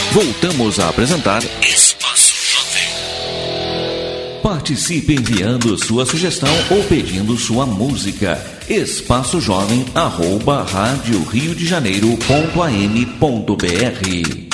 Voltamos a apresentar Espaço Jovem. Participe enviando sua sugestão ou pedindo sua música. espaçojovem@radioriodejaneiro.am.br.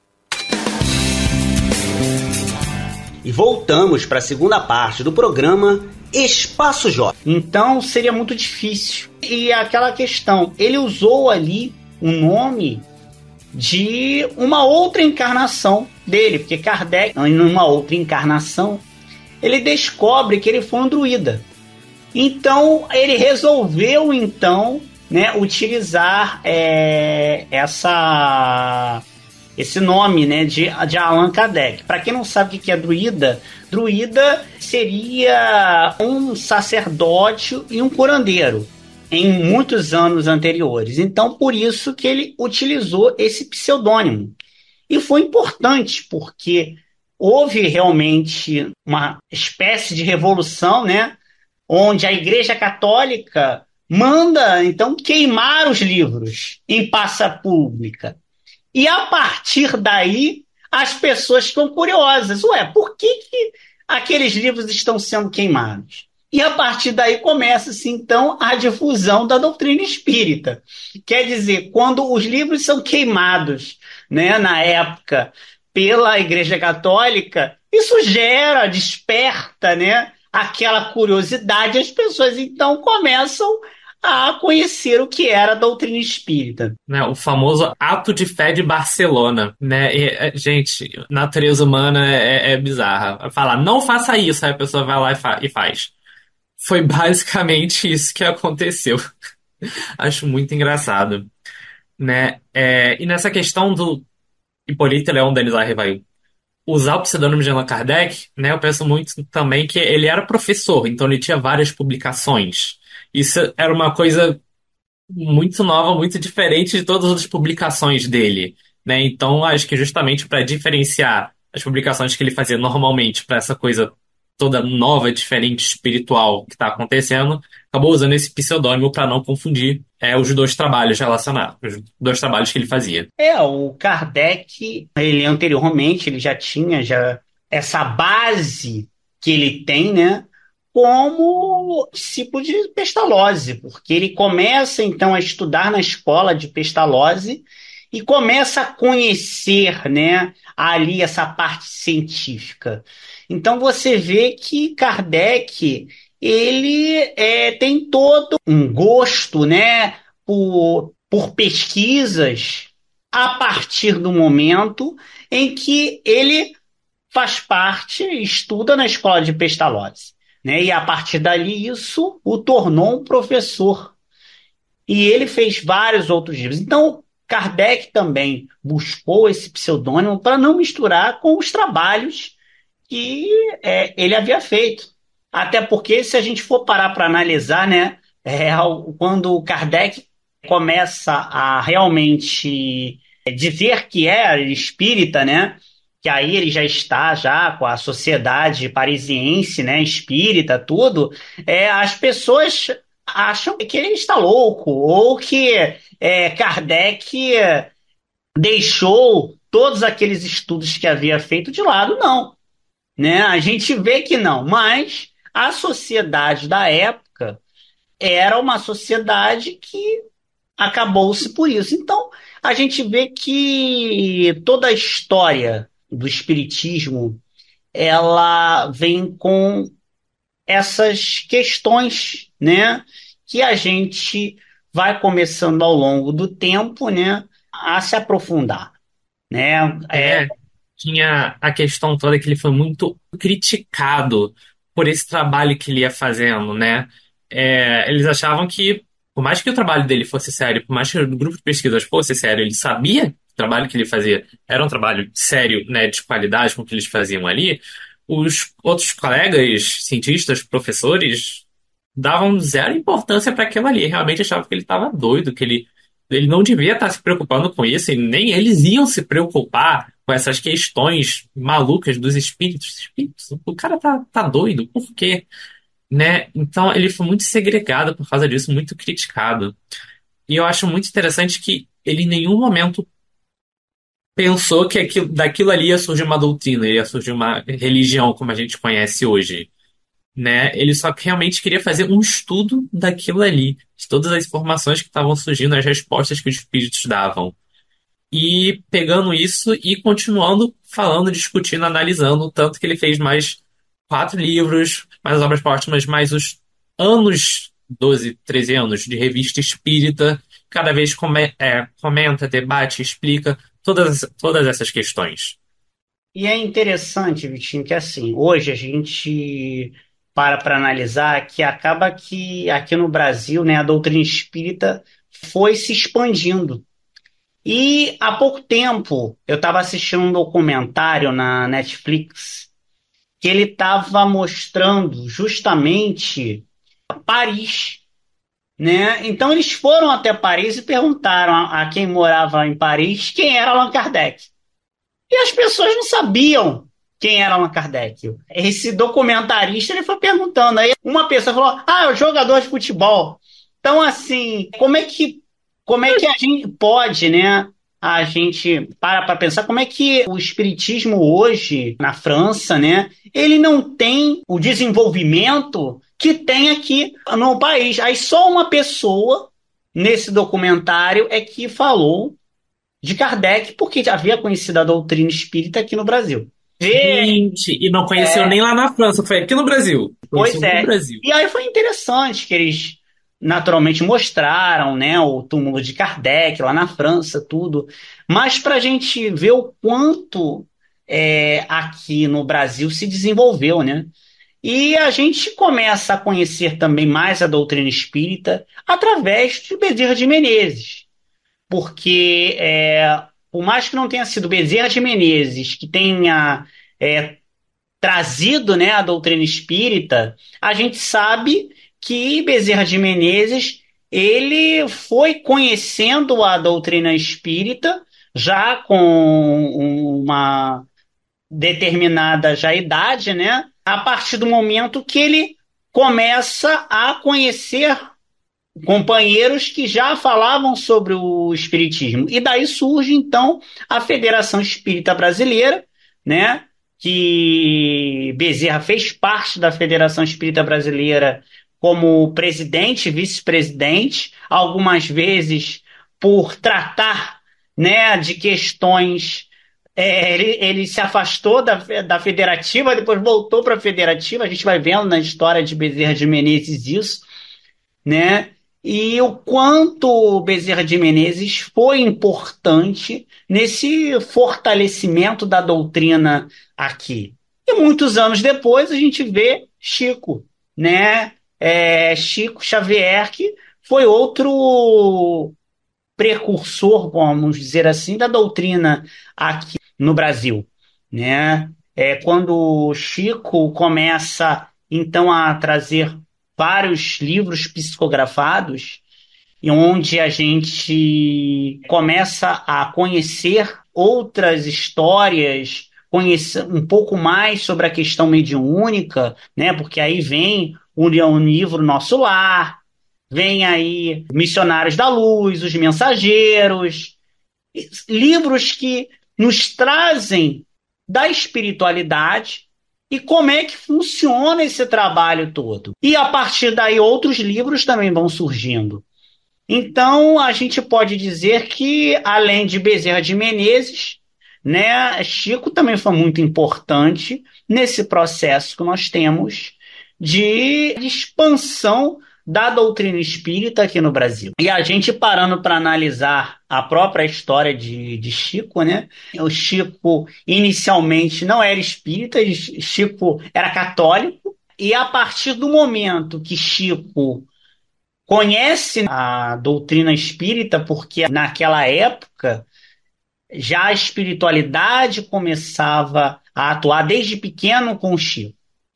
E voltamos para a segunda parte do programa Espaço Jovem. Então seria muito difícil. E aquela questão, ele usou ali o nome de uma outra encarnação dele, porque Kardec, em uma outra encarnação, ele descobre que ele foi um druida. Então ele resolveu utilizar esse nome, né, de Allan Kardec. Para quem não sabe o que é druida, druida seria um sacerdote e um curandeiro em muitos anos anteriores. Então, por isso que ele utilizou esse pseudônimo. E foi importante, porque houve realmente uma espécie de revolução, né, onde a Igreja Católica manda, então, queimar os livros em praça pública. E a partir daí, as pessoas ficam curiosas. Ué, por que aqueles livros estão sendo queimados? E a partir daí começa-se, então, a difusão da doutrina espírita. Quer dizer, quando os livros são queimados, né, na época, pela Igreja Católica, isso desperta, né, aquela curiosidade. As pessoas, então, começam a conhecer o que era a doutrina espírita. Né, o famoso ato de fé de Barcelona, né? Gente, natureza humana é bizarra. Falar, não faça isso, aí a pessoa vai lá e faz. Foi basicamente isso que aconteceu. Acho muito engraçado, né? E nessa questão do Hipólito Léon Denis vai usar o pseudônimo de Allan Kardec, né? Eu penso muito também que ele era professor, então ele tinha várias publicações. Isso era uma coisa muito nova, muito diferente de todas as outras publicações dele, né? Então, acho que justamente para diferenciar as publicações que ele fazia normalmente para essa coisa toda nova, diferente, espiritual que está acontecendo, acabou usando esse pseudônimo para não confundir os dois trabalhos relacionados, os dois trabalhos que ele fazia. O Kardec, ele anteriormente, ele já tinha essa base que ele tem, né, como discípulo de Pestalozzi, porque ele começa então a estudar na escola de Pestalozzi e começa a conhecer, né, ali essa parte científica. Então você vê que Kardec, ele tem todo um gosto, né, por pesquisas a partir do momento em que ele faz parte, estuda na escola de Pestalozzi, né? E a partir dali isso o tornou um professor. E ele fez vários outros livros. Então, Kardec também buscou esse pseudônimo para não misturar com os trabalhos que ele havia feito. Até porque, se a gente for parar para analisar, né, quando Kardec começa a realmente dizer que é espírita, né, que aí ele já está já com a sociedade parisiense, né, espírita, tudo, as pessoas acham que ele está louco, ou que Kardec deixou todos aqueles estudos que havia feito de lado. Não, né? A gente vê que não, mas a sociedade da época era uma sociedade que acabou-se por isso. Então, a gente vê que toda a história do espiritismo, ela vem com essas questões, né, que a gente vai começando ao longo do tempo, né, a se aprofundar, né? Tinha a questão toda que ele foi muito criticado por esse trabalho que ele ia fazendo, né? Eles achavam que, por mais que o trabalho dele fosse sério, por mais que o grupo de pesquisas fosse sério, ele sabia que o trabalho que ele fazia era um trabalho sério, né, de qualidade com o que eles faziam ali. Os outros colegas, cientistas, professores, davam zero importância para aquilo ali. Realmente achavam que ele estava doido, que ele não devia estar se preocupando com isso, e nem eles iam se preocupar com essas questões malucas dos espíritos. Espíritos, o cara tá doido, por quê? Né? Então ele foi muito segregado por causa disso, muito criticado. E eu acho muito interessante que ele em nenhum momento pensou que daquilo ali ia surgir uma doutrina, ia surgir uma religião como a gente conhece hoje, né? Ele só realmente queria fazer um estudo daquilo ali, de todas as informações que estavam surgindo, as respostas que os espíritos davam. E pegando isso e continuando falando, discutindo, analisando, tanto que ele fez mais 4 livros, mais obras póstumas, mais os anos, 12, 13 anos de revista espírita, cada vez comenta, debate, explica todas essas questões. E é interessante, Vitinho, que assim, hoje a gente para analisar que acaba que aqui no Brasil, né, a doutrina espírita foi se expandindo. E há pouco tempo eu estava assistindo um documentário na Netflix que ele estava mostrando justamente Paris, né? Então eles foram até Paris e perguntaram a quem morava em Paris quem era Allan Kardec. E as pessoas não sabiam quem era Allan Kardec. Esse documentarista ele foi perguntando. Aí uma pessoa falou: Ah, é o jogador de futebol. Então, assim, como é que a gente pode, né? A gente para pensar como é que o espiritismo hoje na França, né? Ele não tem o desenvolvimento que tem aqui no país. Aí só uma pessoa nesse documentário é que falou de Kardec, porque já havia conhecido a doutrina espírita aqui no Brasil. E, Gente, e não conheceu nem lá na França, foi aqui no Brasil. pois Conheceu no é. Brasil. E aí foi interessante que eles naturalmente mostraram, né, o túmulo de Kardec lá na França, tudo. Mas para a gente ver o quanto aqui no Brasil se desenvolveu, né? E a gente começa a conhecer também mais a doutrina espírita através de Bezerra de Menezes. Porque por mais que não tenha sido Bezerra de Menezes que tenha trazido, né, a doutrina espírita, a gente sabe que Bezerra de Menezes ele foi conhecendo a doutrina espírita já com uma determinada já idade, né? A partir do momento que ele começa a conhecer companheiros que já falavam sobre o espiritismo. E daí surge, então, a Federação Espírita Brasileira, né? Que Bezerra fez parte da Federação Espírita Brasileira como presidente, vice-presidente, algumas vezes por tratar, né, de questões. Ele se afastou da federativa, depois voltou para a federativa. A gente vai vendo na história de Bezerra de Menezes isso, né? E o quanto o Bezerra de Menezes foi importante nesse fortalecimento da doutrina aqui. E muitos anos depois a gente vê Chico, né? Chico Xavier, que foi outro precursor, vamos dizer assim, da doutrina aqui no Brasil, né? Quando o Chico começa então a trazer vários livros psicografados, e onde a gente começa a conhecer outras histórias, conhecer um pouco mais sobre a questão mediúnica, né? Porque aí vem o livro Nosso Lar, vem aí Missionários da Luz, Os Mensageiros, livros que nos trazem da espiritualidade e como é que funciona esse trabalho todo. E a partir daí outros livros também vão surgindo. Então a gente pode dizer que além de Bezerra de Menezes, né, Chico também foi muito importante nesse processo que nós temos de expansão da doutrina espírita aqui no Brasil. E a gente parando para analisar a própria história de Chico, né? O Chico inicialmente não era espírita, Chico era católico, e a partir do momento que Chico conhece a doutrina espírita, porque naquela época já a espiritualidade começava a atuar desde pequeno com o Chico.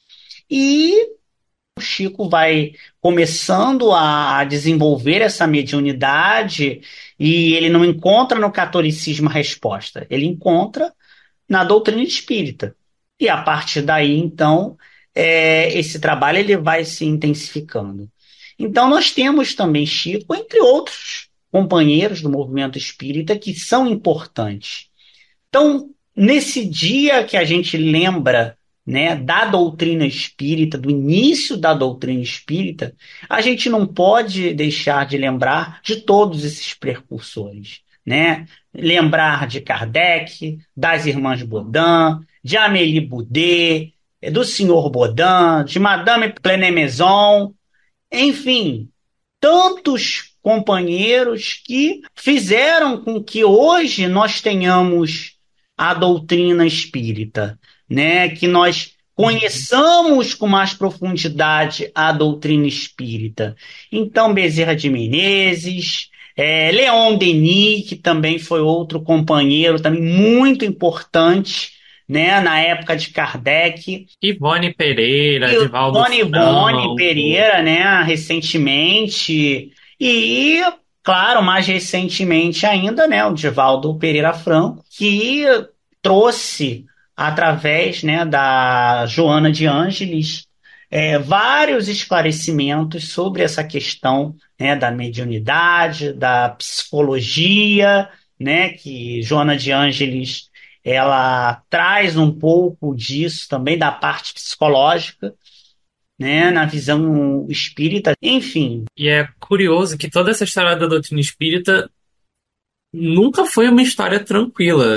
E o Chico vai começando a desenvolver essa mediunidade e ele não encontra no catolicismo a resposta, ele encontra na doutrina espírita. E a partir daí, então, esse trabalho ele vai se intensificando. Então, nós temos também Chico, entre outros companheiros do movimento espírita, que são importantes. Então, nesse dia que a gente lembra, né, da doutrina espírita, do início da doutrina espírita, a gente não pode deixar de lembrar de todos esses precursores, né? Lembrar de Kardec, das irmãs Baudin, de Amélie Boudet, do senhor Baudin, de Madame Plenemaison, enfim, tantos companheiros que fizeram com que hoje nós tenhamos a doutrina espírita, né? Que nós conheçamos com mais profundidade a doutrina espírita. Então, Bezerra de Menezes, Leon Denis, que também foi outro companheiro também muito importante, né, na época de Kardec, Ivone Pereira, e Divaldo Dona Ivone Franco. Pereira, né, recentemente, e, claro, mais recentemente ainda, né, o Divaldo Pereira Franco, que trouxe, através, né, da Joana de Ângeles, vários esclarecimentos sobre essa questão, né, da mediunidade, da psicologia, né, que Joana de Ângeles ela traz um pouco disso também da parte psicológica, né, na visão espírita. Enfim, E é curioso que toda essa história da doutrina espírita nunca foi uma história tranquila.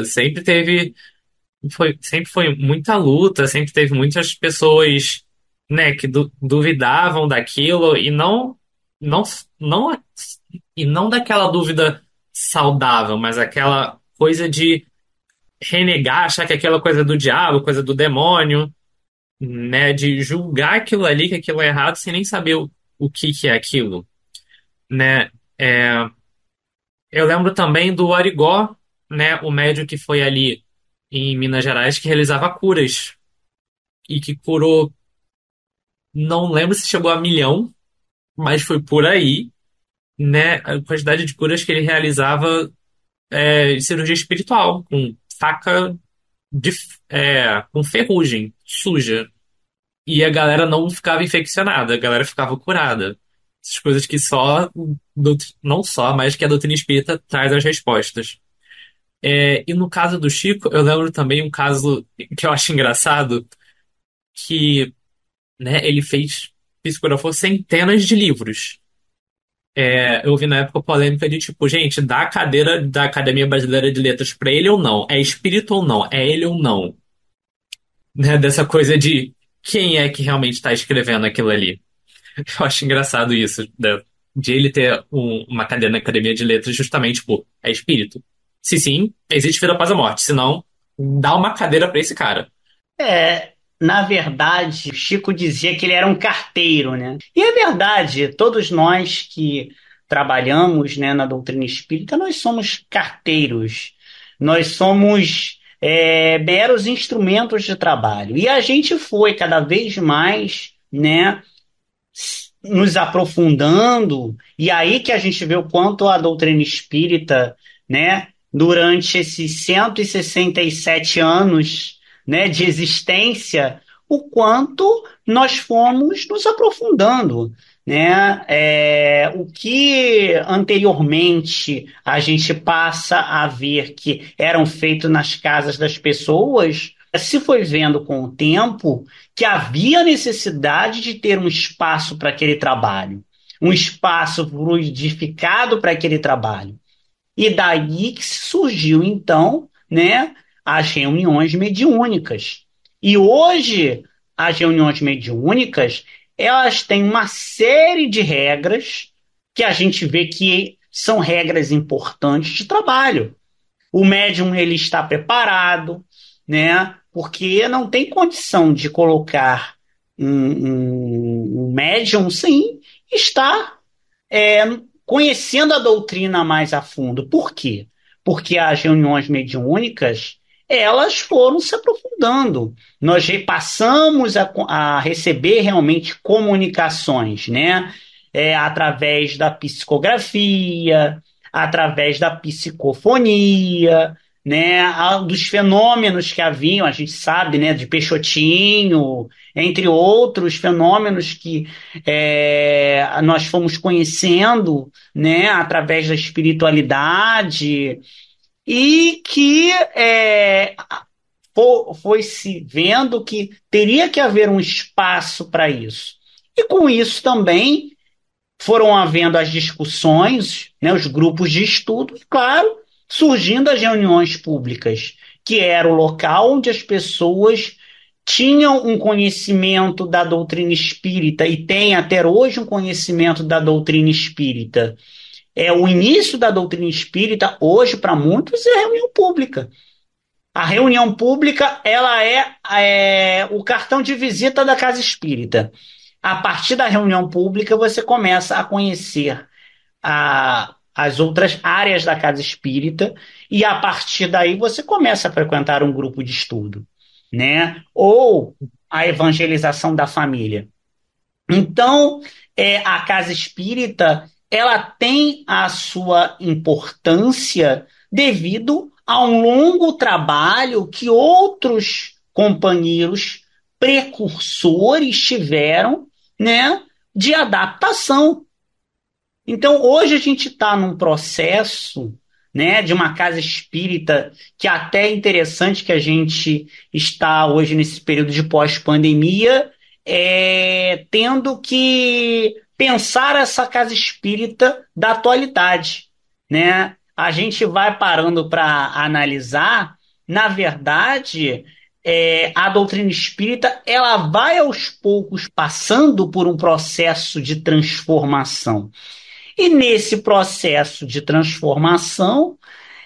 Sempre foi muita luta, sempre teve muitas pessoas, né, que duvidavam daquilo não, não, e não daquela dúvida saudável, mas aquela coisa de renegar, achar que aquela coisa é do diabo, coisa do demônio, né, de julgar aquilo ali, que aquilo é errado, sem nem saber o que é aquilo, né? É, eu lembro também do Arigó, né, o médium que foi ali em Minas Gerais que realizava curas e que curou, não lembro se chegou a 1 milhão, mas foi por aí, né, a quantidade de curas que ele realizava de cirurgia espiritual, com faca de, com ferrugem suja. E a galera não ficava infeccionada, a galera ficava curada. Essas coisas que não só, mas que a doutrina espírita traz as respostas. E no caso do Chico, eu lembro também um caso que eu acho engraçado, que, né, ele psicografou centenas de livros. Eu vi na época polêmica de tipo, gente, dá a cadeira da Academia Brasileira de Letras pra ele ou não? É espírito ou não? É ele ou não? Né, dessa coisa de quem é que realmente está escrevendo aquilo ali. Eu acho engraçado isso, né? De ele ter uma cadeira na Academia de Letras justamente, tipo, é espírito. Se sim, existe vida após a morte. Se não, dá uma cadeira pra esse cara. na verdade, Chico dizia que ele era um carteiro, né? E é verdade, todos nós que trabalhamos, né, na doutrina espírita, nós somos carteiros, nós somos meros instrumentos de trabalho. E a gente foi cada vez mais, né, nos aprofundando, e aí que a gente vê o quanto a doutrina espírita, né, durante esses 167 anos, né, de existência, o quanto nós fomos nos aprofundando, né? O que anteriormente a gente passa a ver que eram feitos nas casas das pessoas, se foi vendo com o tempo que havia necessidade de ter um espaço para aquele trabalho, um espaço fluidificado para aquele trabalho. E daí que surgiu, então, né, as reuniões mediúnicas. E hoje, as reuniões mediúnicas, elas têm uma série de regras que a gente vê que são regras importantes de trabalho. O médium ele está preparado, né? Porque não tem condição de colocar um médium sem estar é, conhecendo a doutrina mais a fundo. Por quê? Porque as reuniões mediúnicas elas foram se aprofundando. Nós passamos a receber realmente comunicações, né? Através da psicografia, através da psicofonia, né? Dos fenômenos que haviam, a gente sabe, né? De Peixotinho, entre outros fenômenos que nós fomos conhecendo, né, através da espiritualidade. e que foi se vendo que teria que haver um espaço para isso. E com isso também foram havendo as discussões, né, os grupos de estudo, e, claro, surgindo as reuniões públicas, que era o local onde as pessoas tinham um conhecimento da doutrina espírita e têm até hoje um conhecimento da doutrina espírita. O início da doutrina espírita, hoje, para muitos, é a reunião pública. A reunião pública, ela é o cartão de visita da casa espírita. A partir da reunião pública, você começa a conhecer as outras áreas da casa espírita, e a partir daí você começa a frequentar um grupo de estudo, né? Ou a evangelização da família. Então, a casa espírita, ela tem a sua importância devido a um longo trabalho que outros companheiros precursores tiveram, né, de adaptação. Então, hoje a gente está num processo, né, de uma casa espírita que até é interessante que a gente está hoje nesse período de pós-pandemia, tendo que pensar essa casa espírita da atualidade, né? A gente vai parando para analisar, na verdade, a doutrina espírita ela vai aos poucos passando por um processo de transformação. E nesse processo de transformação,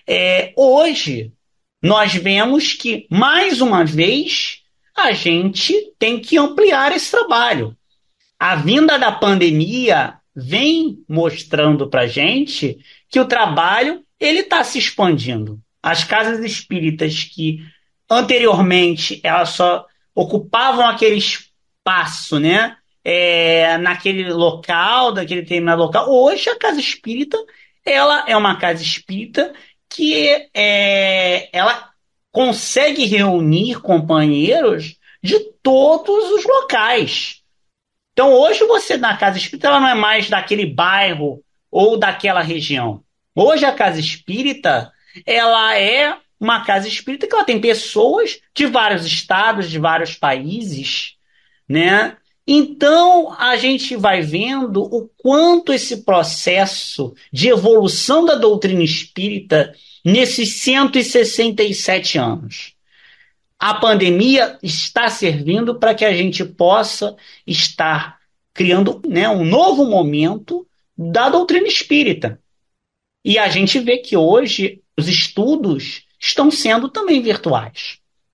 hoje, nós vemos que, mais uma vez, a gente tem que ampliar esse trabalho. A vinda da pandemia vem mostrando para a gente que o trabalho ele está se expandindo. As casas espíritas que anteriormente elas só ocupavam aquele espaço, né? Naquele local, daquele determinado local. Hoje a casa espírita ela é uma casa espírita que ela consegue reunir companheiros de todos os locais. Então, hoje você na casa espírita ela não é mais daquele bairro ou daquela região. Hoje a casa espírita ela é uma casa espírita que ela tem pessoas de vários estados, de vários países, né? Então, a gente vai vendo o quanto esse processo de evolução da doutrina espírita nesses 167 anos. A pandemia está servindo para que a gente possa estar criando, né, um novo momento da doutrina espírita. E a gente vê que hoje os estudos estão sendo também virtuais.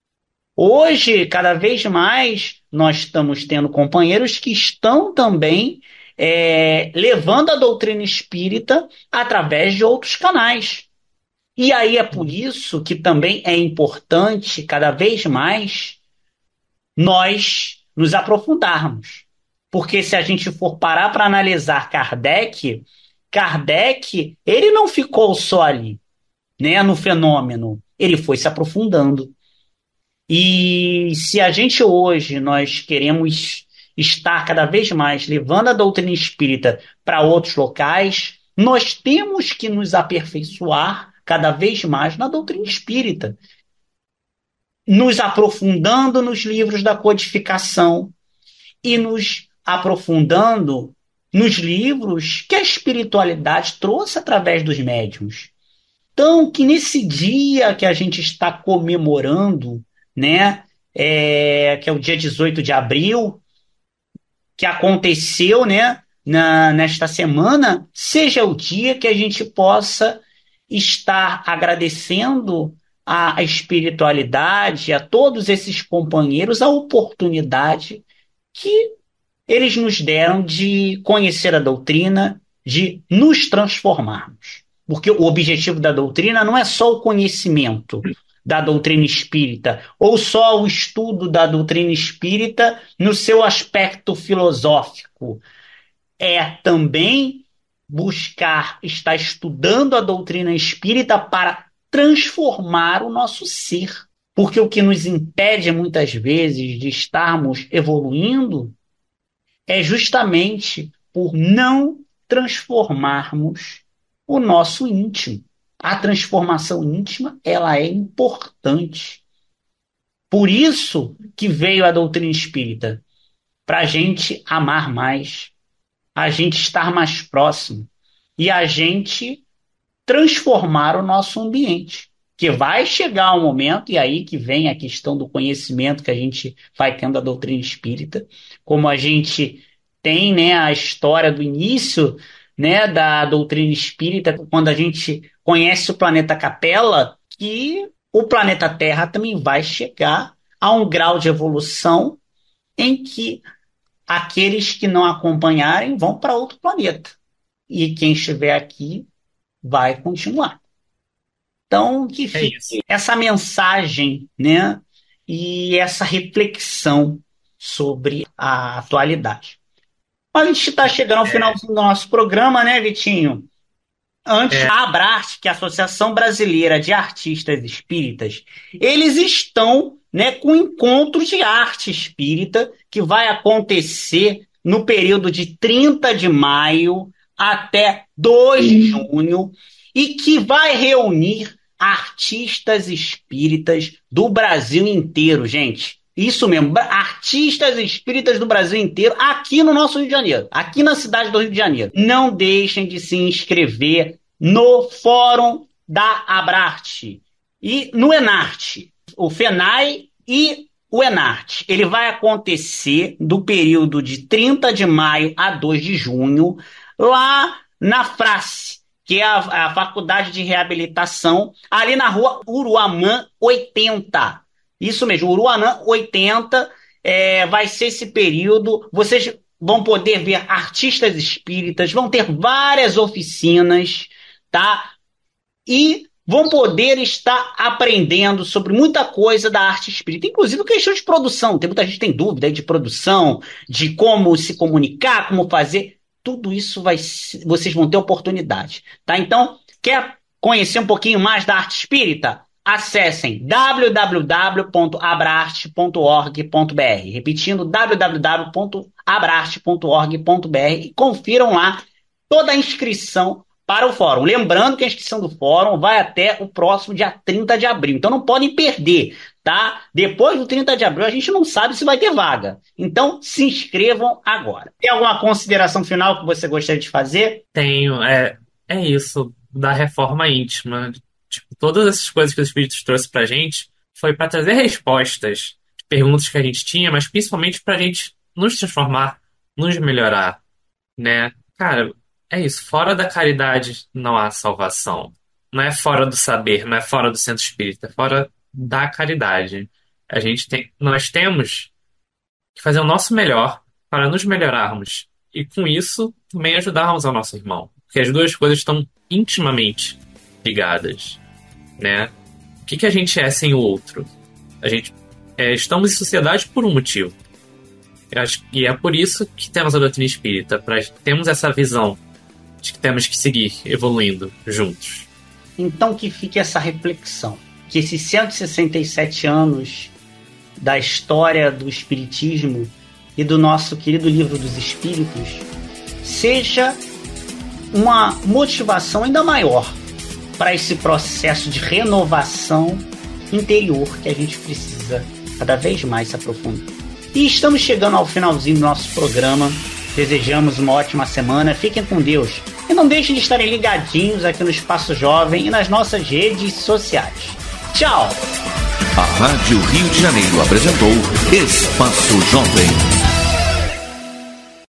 Hoje, cada vez mais, nós estamos tendo companheiros que estão também levando a doutrina espírita através de outros canais. E aí é por isso que também é importante, cada vez mais, nós nos aprofundarmos. Porque se a gente for parar para analisar Kardec, ele não ficou só ali, né, no fenômeno. Ele foi se aprofundando. E se a gente hoje, nós queremos estar cada vez mais levando a doutrina espírita para outros locais, nós temos que nos aperfeiçoar cada vez mais na doutrina espírita, nos aprofundando nos livros da codificação e nos aprofundando nos livros que a espiritualidade trouxe através dos médiuns. Então, que nesse dia que a gente está comemorando, né, que é o dia 18 de abril, que aconteceu, né, nesta semana, seja o dia que a gente possa estar agradecendo à espiritualidade, a todos esses companheiros, a oportunidade que eles nos deram de conhecer a doutrina, de nos transformarmos. Porque o objetivo da doutrina não é só o conhecimento da doutrina espírita, ou só o estudo da doutrina espírita no seu aspecto filosófico. É também buscar estar estudando a doutrina espírita para transformar o nosso ser. Porque o que nos impede muitas vezes de estarmos evoluindo é justamente por não transformarmos o nosso íntimo. a transformação íntima, ela é importante. Por isso que veio a doutrina espírita, para a gente amar mais, a gente estar mais próximo e a gente transformar o nosso ambiente. Que vai chegar um momento, e aí que vem a questão do conhecimento que a gente vai tendo da doutrina espírita, como a gente tem, né, a história do início, né, da doutrina espírita, quando a gente conhece o planeta Capela, que o planeta Terra também vai chegar a um grau de evolução em que aqueles que não acompanharem vão para outro planeta. E quem estiver aqui vai continuar. Então, que fique essa mensagem, né? E essa reflexão sobre a atualidade. A gente está chegando ao finalzinho do nosso programa, né, Vitinho? Antes, a Abrarte, que é a Associação Brasileira de Artistas Espíritas, eles estão, né, com encontros de arte espírita que vai acontecer no período de 30 de maio até 2 de junho e que vai reunir artistas espíritas do Brasil inteiro, gente. Isso mesmo, artistas espíritas do Brasil inteiro, aqui no nosso Rio de Janeiro, aqui na cidade do Rio de Janeiro. Não deixem de se inscrever no Fórum da Abrarte e no Enarte, o FENAI e o Enarte. Ele vai acontecer do período de 30 de maio a 2 de junho, lá na FRACE, que é a Faculdade de Reabilitação, ali na rua Uruamã 80. Isso mesmo, Uruanã 80, vai ser esse período. Vocês vão poder ver artistas espíritas, vão ter várias oficinas, tá? E vão poder estar aprendendo sobre muita coisa da arte espírita, inclusive questão de produção. Tem muita gente que tem dúvida aí de produção, de como se comunicar, como fazer. Tudo isso vocês vão ter oportunidade, tá? Então, quer conhecer um pouquinho mais da arte espírita? Acessem www.abrarte.org.br, repetindo, www.abrarte.org.br e confiram lá toda a inscrição para o fórum. Lembrando que a inscrição do fórum vai até o próximo dia 30 de abril, então não podem perder, tá? Depois do 30 de abril a gente não sabe se vai ter vaga, então se inscrevam agora. Tem alguma consideração final que você gostaria de fazer? Tenho, é isso, da reforma íntima. Tipo, todas essas coisas que os espíritos trouxe pra gente foi para trazer respostas de perguntas que a gente tinha, mas principalmente pra gente nos transformar, nos melhorar, né? Cara, é isso. Fora da caridade não há salvação. Não é fora do saber, não é fora do centro espírita, é fora da caridade. Nós temos que fazer o nosso melhor para nos melhorarmos e, com isso, também ajudarmos ao nosso irmão. Porque as duas coisas estão intimamente ligadas, né? O que a gente é sem o outro? Estamos em sociedade por um motivo. E é por isso que temos a doutrina espírita, para termos essa visão de que temos que seguir evoluindo juntos. Então que fique essa reflexão, que esses 167 anos da história do Espiritismo e do nosso querido Livro dos Espíritos seja uma motivação ainda maior para esse processo de renovação interior que a gente precisa cada vez mais se aprofundar. E estamos chegando ao finalzinho do nosso programa. Desejamos uma ótima semana. Fiquem com Deus. E não deixem de estarem ligadinhos aqui no Espaço Jovem e nas nossas redes sociais. Tchau! A Rádio Rio de Janeiro apresentou Espaço Jovem.